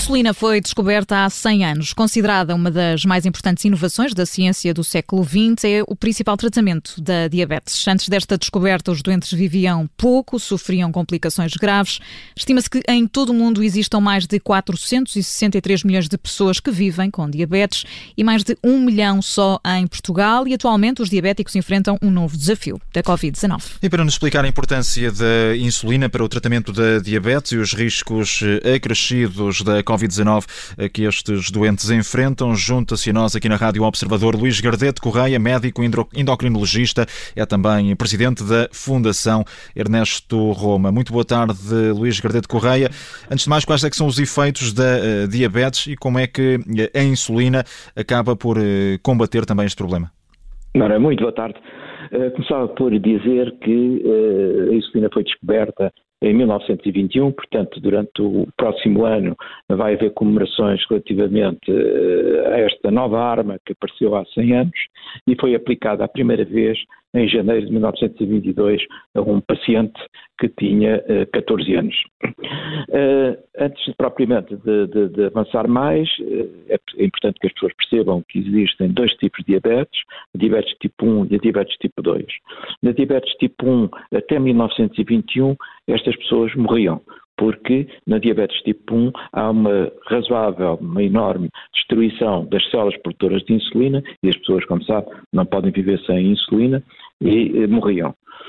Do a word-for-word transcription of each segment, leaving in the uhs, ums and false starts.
insulina foi descoberta há cem anos. Considerada uma das mais importantes inovações da ciência do século vinte, é o principal tratamento da diabetes. Antes desta descoberta, os doentes viviam pouco, sofriam complicações graves. Estima-se que em todo o mundo existam mais de quatrocentos e sessenta e três milhões de pessoas que vivem com diabetes e mais de um milhão só em Portugal. E atualmente os diabéticos enfrentam um novo desafio, da covid dezanove. E para nos explicar a importância da insulina para o tratamento da diabetes e os riscos acrescidos da covid dezanove que estes doentes enfrentam, junta-se a nós aqui na Rádio Observador Luís Gardete Correia, médico endocrinologista, é também presidente da Fundação Ernesto Roma. Muito boa tarde, Luís Gardete Correia. Antes de mais, quais é que são os efeitos da diabetes e como é que a insulina acaba por combater também este problema? Ora, muito boa tarde. Uh, começava por dizer que uh, a insulina foi descoberta em mil novecentos e vinte e um, portanto, durante o próximo ano vai haver comemorações relativamente uh, a esta nova arma que apareceu há cem anos e foi aplicada a primeira vez em janeiro de mil novecentos e vinte e dois a um paciente que tinha uh, catorze anos. Uh, antes propriamente de, de, de avançar mais, uh, é, é importante que as pessoas percebam que existem dois tipos de diabetes, a diabetes tipo um e a diabetes tipo dois. Na diabetes tipo um, até mil novecentos e vinte e um, estas pessoas morriam, porque na diabetes tipo um há uma razoável, uma enorme destruição das células produtoras de insulina e as pessoas, como sabe, não podem viver sem insulina e eh, morriam.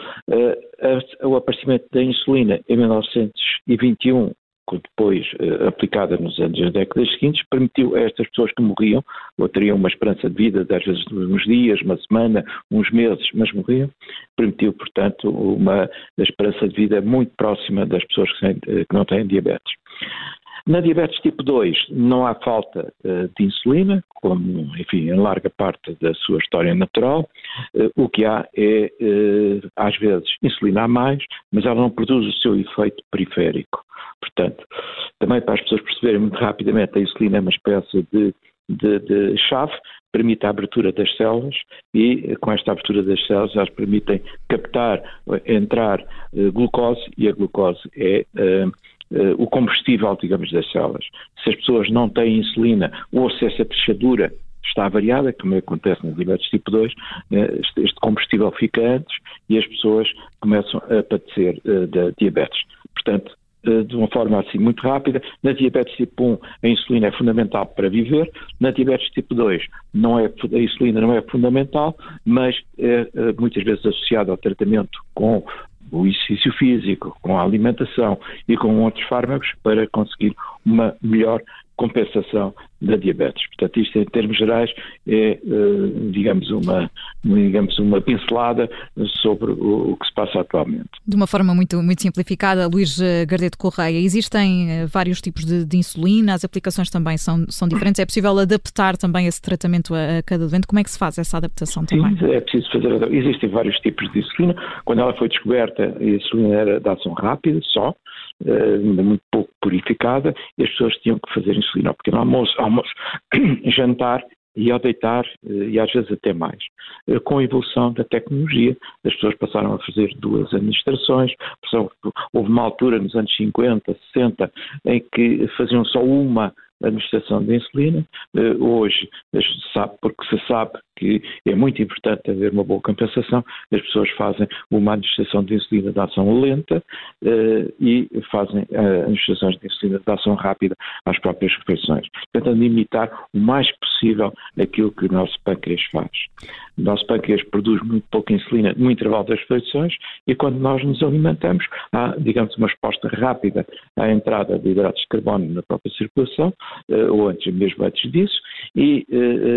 Uh, o aparecimento da insulina em mil novecentos e vinte e um, depois uh, aplicada nos anos das décadas seguintes, permitiu a estas pessoas que morriam, ou teriam uma esperança de vida de às vezes uns dias, uma semana, uns meses, mas morriam, permitiu, portanto, uma esperança de vida muito próxima das pessoas que, têm, que não têm diabetes. Na diabetes tipo dois não há falta uh, de insulina, como, enfim, em larga parte da sua história natural. Uh, o que há é, uh, às vezes, insulina a mais, mas ela não produz o seu efeito periférico. Portanto, também para as pessoas perceberem muito rapidamente, a insulina é uma espécie de, de, de chave, permite a abertura das células e, com esta abertura das células, elas permitem captar, entrar uh, glucose, e a glucose é Uh, Uh, o combustível, digamos, das células. Se as pessoas não têm insulina ou se essa fechadura está variada, como acontece no diabetes tipo dois, uh, este, este combustível fica antes e as pessoas começam a padecer uh, da diabetes. Portanto, uh, de uma forma assim muito rápida, na diabetes tipo um a insulina é fundamental para viver, na diabetes tipo dois não é, a insulina não é fundamental, mas é uh, muitas vezes associada ao tratamento com o exercício físico, com a alimentação e com outros fármacos para conseguir uma melhor compensação da diabetes. Portanto, isto em termos gerais é, digamos, uma, digamos, uma pincelada sobre o, o que se passa atualmente. De uma forma muito, muito simplificada, Luís Gardete Correia, existem vários tipos de, de insulina, as aplicações também são, são diferentes, é possível adaptar também esse tratamento a, a cada doente? Como é que se faz essa adaptação também? Sim, é preciso fazer, existem vários tipos de insulina. Quando ela foi descoberta, a insulina era de ação rápida só, ainda muito pouco purificada, e as pessoas tinham que fazer insulina ao pequeno almoço, almoço jantar e ao deitar, e às vezes até mais. Com a evolução da tecnologia, as pessoas passaram a fazer duas administrações, houve uma altura nos anos cinquenta, sessenta, em que faziam só uma administração de insulina. Uh, hoje, se sabe, porque se sabe que é muito importante haver uma boa compensação, as pessoas fazem uma administração de insulina de ação lenta uh, e fazem uh, administrações de insulina de ação rápida às próprias refeições, tentando imitar o mais possível aquilo que o nosso pâncreas faz. O nosso pâncreas produz muito pouca insulina no intervalo das refeições e quando nós nos alimentamos há, digamos, uma resposta rápida à entrada de hidratos de carbono na própria circulação, ou antes, mesmo antes disso, e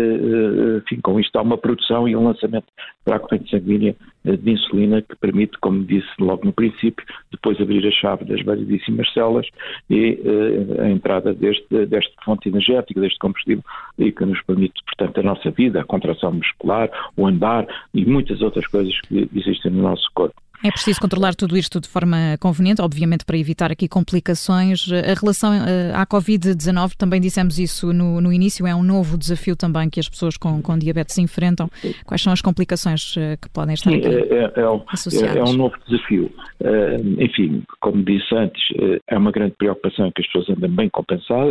enfim, com isto há uma produção e um lançamento para a corrente sanguínea de insulina que permite, como disse logo no princípio, depois abrir a chave das variedíssimas células e a entrada deste, desta fonte energética, deste combustível, e que nos permite, portanto, a nossa vida, a contração muscular, o andar e muitas outras coisas que existem no nosso corpo. É preciso controlar tudo isto de forma conveniente, obviamente para evitar aqui complicações. A relação uh, à covid dezanove, também dissemos isso no, no início, é um novo desafio também que as pessoas com, com diabetes enfrentam. Quais são as complicações uh, que podem estar aqui é, é, é, um, associadas? É, é um novo desafio. Uh, enfim, como disse antes, uh, é uma grande preocupação que as pessoas andem bem compensadas,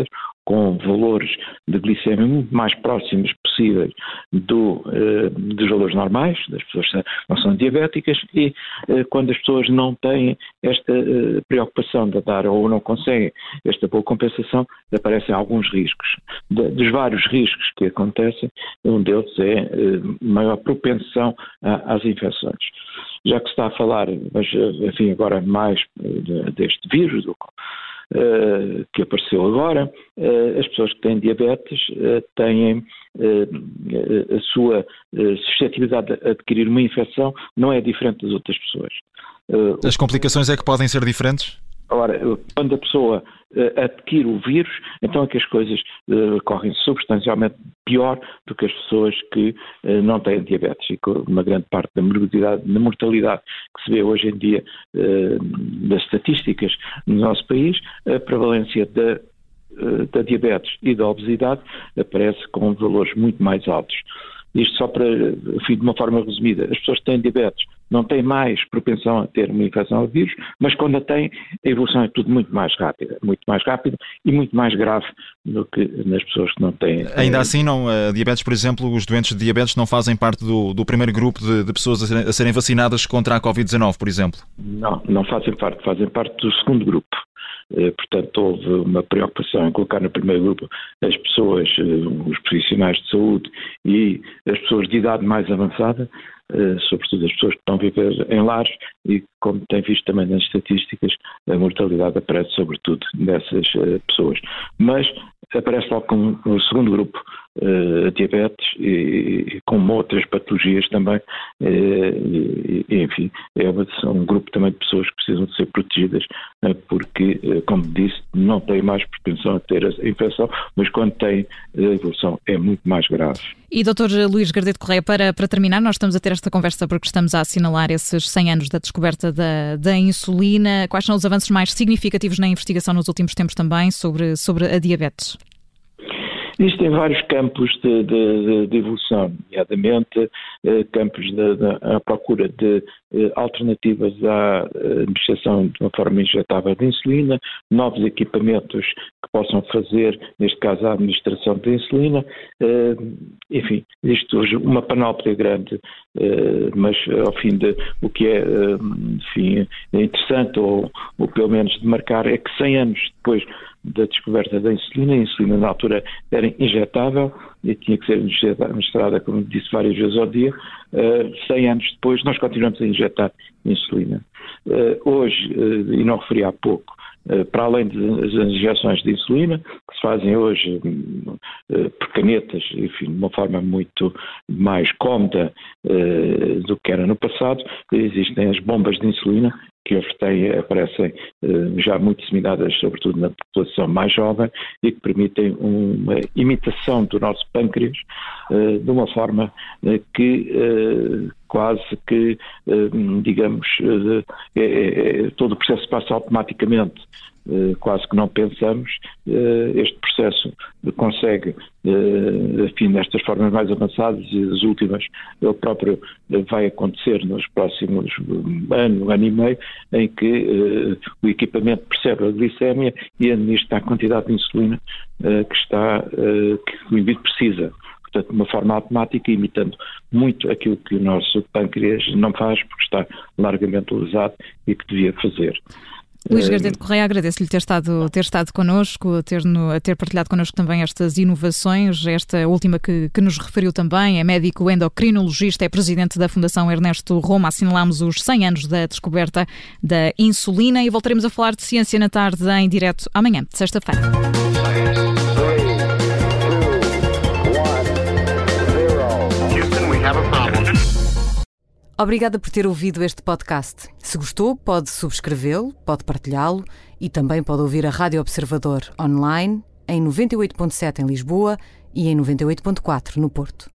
com valores de glicemia muito mais próximos possíveis do, eh, dos valores normais, das pessoas que não são diabéticas, e eh, quando as pessoas não têm esta eh, preocupação de dar ou não conseguem esta boa compensação, aparecem alguns riscos. De, dos vários riscos que acontecem, um deles é eh, maior propensão a, às infecções. Já que se está a falar, mas enfim, agora mais eh, deste vírus, do Uh, que apareceu agora, uh, as pessoas que têm diabetes uh, têm uh, a sua uh, suscetibilidade a adquirir uma infecção não é diferente das outras pessoas. Uh, As complicações é que podem ser diferentes? Ora, quando a pessoa uh, adquire o vírus, então é que as coisas uh, correm substancialmente pior do que as pessoas que uh, não têm diabetes. E com uma grande parte da mortalidade, da mortalidade que se vê hoje em dia uh, das estatísticas no nosso país, a prevalência da, uh, da diabetes e da obesidade aparece com valores muito mais altos. Isto só para, enfim, de uma forma resumida, as pessoas que têm diabetes não têm mais propensão a ter uma infecção ao vírus, mas quando a têm, a evolução é tudo muito mais rápida, muito mais rápida e muito mais grave do que nas pessoas que não têm. Ainda assim, não, a diabetes, por exemplo, os doentes de diabetes não fazem parte do, do primeiro grupo de, de pessoas a serem, a serem vacinadas contra a covid dezanove, por exemplo? Não, não fazem parte, fazem parte do segundo grupo. Portanto, houve uma preocupação em colocar no primeiro grupo as pessoas, os profissionais de saúde e as pessoas de idade mais avançada, sobretudo as pessoas que estão a viver em lares e, como tem visto também nas estatísticas, a mortalidade aparece sobretudo nessas pessoas. Mas aparece logo como o segundo grupo, uh, diabetes e, e com outras patologias também, uh, e, e, enfim, é um grupo também de pessoas que precisam de ser protegidas, uh, porque, uh, como disse, não têm mais propensão a ter a infecção, mas quando têm, a evolução é muito mais grave. E doutor Luís Gardete Correia, para, para terminar, nós estamos a ter esta conversa porque estamos a assinalar esses cem anos da descoberta da, da insulina. Quais são os avanços mais significativos na investigação nos últimos tempos também sobre, sobre a diabetes? Existem vários campos de, de, de evolução, nomeadamente eh, campos de, de, à procura de eh, alternativas à administração de uma forma injetável de insulina, novos equipamentos que possam fazer, neste caso, a administração de insulina. Eh, enfim, existe hoje uma panóplia grande, eh, mas ao fim de o que é eh, enfim, interessante, ou, ou pelo menos de marcar, é que cem anos depois da descoberta da insulina, a insulina na altura era injetável e tinha que ser administrada, como disse, várias vezes ao dia. Uh, cem anos depois nós continuamos a injetar insulina. Uh, hoje, uh, e não referi há pouco, uh, para além das injeções de insulina, que se fazem hoje uh, por canetas, enfim, de uma forma muito mais cómoda uh, do que era no passado, existem as bombas de insulina, que hoje têm, aparecem uh, já muito disseminadas, sobretudo na população mais jovem, e que permitem uma imitação do nosso pâncreas uh, de uma forma uh, que uh, quase que, uh, digamos, uh, é, é, todo o processo passa automaticamente. Uh, quase que não pensamos, uh, este processo consegue, uh, enfim, nestas formas mais avançadas e as últimas, ele próprio uh, vai acontecer nos próximos ano, ano e meio, em que uh, o equipamento percebe a glicémia e administra a quantidade de insulina uh, que, está, uh, que o indivíduo precisa. Portanto, de uma forma automática, imitando muito aquilo que o nosso pâncreas não faz, porque está largamente lesado e que devia fazer. Luís Gardete Correia, agradeço-lhe ter estado, ter estado connosco, ter, no, ter partilhado connosco também estas inovações, esta última que, que nos referiu também, é médico endocrinologista, é presidente da Fundação Ernesto Roma. Assinalámos os cem anos da descoberta da insulina e voltaremos a falar de ciência na tarde em direto amanhã, sexta-feira. Obrigada por ter ouvido este podcast. Se gostou, pode subscrevê-lo, pode partilhá-lo e também pode ouvir a Rádio Observador online em noventa e oito ponto sete em Lisboa e em noventa e oito ponto quatro no Porto.